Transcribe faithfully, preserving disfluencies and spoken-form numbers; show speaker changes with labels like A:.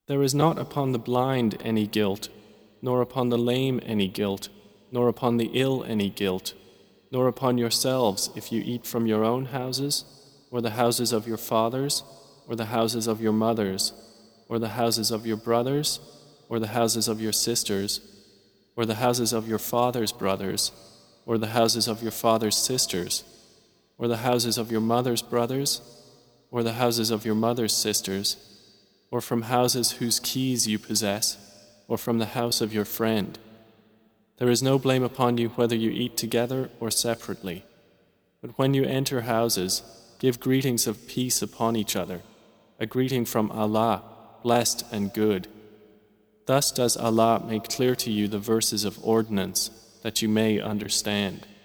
A: There is not upon the blind any guilt, nor upon the lame any guilt, nor upon the ill any guilt, nor upon yourselves if you eat from your own houses, or the houses of your fathers, or the houses of your mothers, or the houses of your brothers, or the houses of your sisters, or the houses of your father's brothers, or the houses of your father's sisters, or the houses of your mother's brothers, or the houses of your mother's sisters, or from houses whose keys you possess, or from the house of your friend. There is no blame upon you whether you eat together or separately. But when you enter houses, give greetings of peace upon each other, a greeting from Allah, blessed and good. Thus does Allah make clear to you the verses of ordinance, that you may understand.